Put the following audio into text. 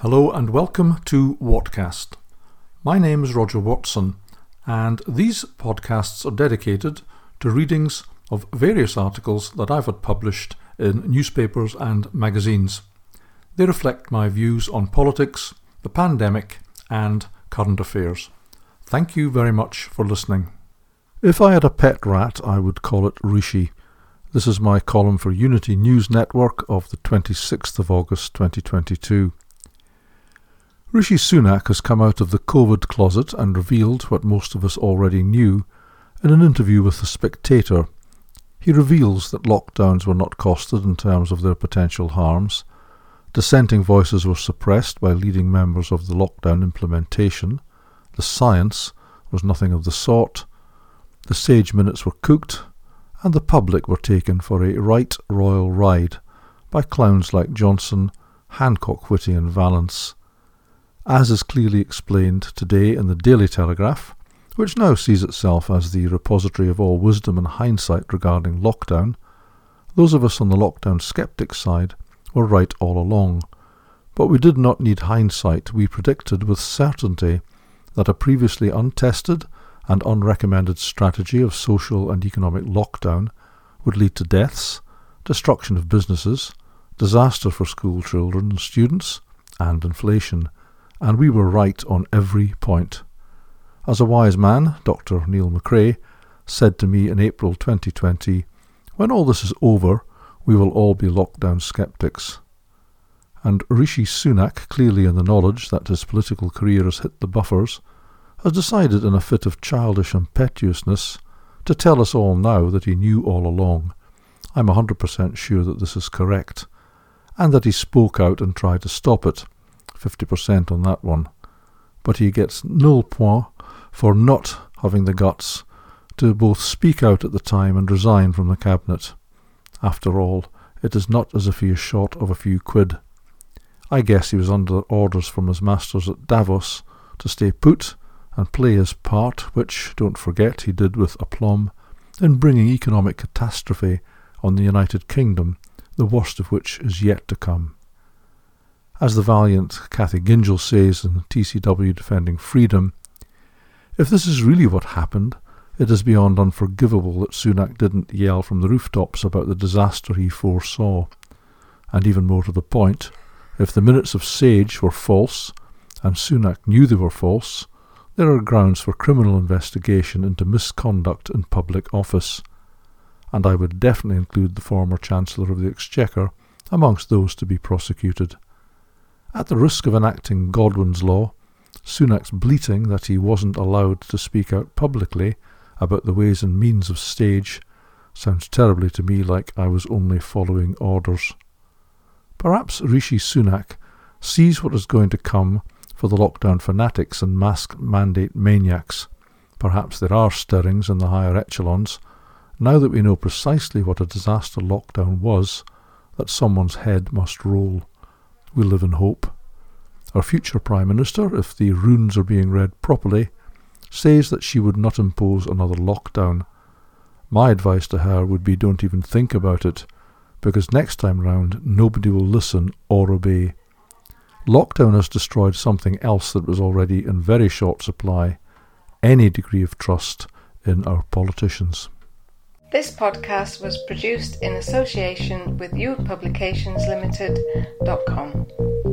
Hello and welcome to Whatcast. My name is Roger Watson, and these podcasts are dedicated to readings of various articles that I've had published in newspapers and magazines. They reflect my views on politics, the pandemic, and current affairs. Thank you very much for listening. If I had a pet rat, I would call it Rishi. This is my column for Unity News Network of the 26th of August 2022. Rishi Sunak has come out of the COVID closet and revealed what most of us already knew in an interview with The Spectator. He reveals that lockdowns were not costed in terms of their potential harms. Dissenting voices were suppressed by leading members of the lockdown implementation. The science was nothing of the sort. The sage minutes were cooked, and the public were taken for a right royal ride by clowns like Johnson, Hancock, Whitty and Vallance. As is clearly explained today in the Daily Telegraph, which now sees itself as the repository of all wisdom and hindsight regarding lockdown, those of us on the lockdown skeptic side were right all along. But we did not need hindsight. We predicted with certainty that a previously untested and unrecommended strategy of social and economic lockdown would lead to deaths, destruction of businesses, disaster for school children and students, and inflation. And we were right on every point. As a wise man, Dr. Neil McRae, said to me in April 2020, "When all this is over, we will all be lockdown skeptics." And Rishi Sunak, clearly in the knowledge that his political career has hit the buffers, has decided in a fit of childish impetuousness to tell us all now that he knew all along. I'm 100% sure that this is correct, and that he spoke out and tried to stop it. 50% on that one. But he gets nul point for not having the guts to both speak out at the time and resign from the cabinet. After all, it is not as if he is short of a few quid. I guess he was under orders from his masters at Davos to stay put and play his part, which, don't forget, he did with aplomb, in bringing economic catastrophe on the United Kingdom, the worst of which is yet to come. As the valiant Cathy Gingell says in TCW Defending Freedom, if this is really what happened, it is beyond unforgivable that Sunak didn't yell from the rooftops about the disaster he foresaw. And even more to the point, if the minutes of Sage were false, and Sunak knew they were false, there are grounds for criminal investigation into misconduct in public office. And I would definitely include the former Chancellor of the Exchequer amongst those to be prosecuted. At the risk of enacting Godwin's law, Sunak's bleating that he wasn't allowed to speak out publicly about the ways and means of Sage sounds terribly to me like I was only following orders. Perhaps Rishi Sunak sees what is going to come for the lockdown fanatics and mask mandate maniacs. Perhaps there are stirrings in the higher echelons, now that we know precisely what a disaster lockdown was, that someone's head must roll. We live in hope. Our future Prime Minister, if the runes are being read properly, says that she would not impose another lockdown. My advice to her would be don't even think about it, because next time round nobody will listen or obey. Lockdown has destroyed something else that was already in very short supply, any degree of trust in our politicians. This podcast was produced in association with youthpublicationslimited.com.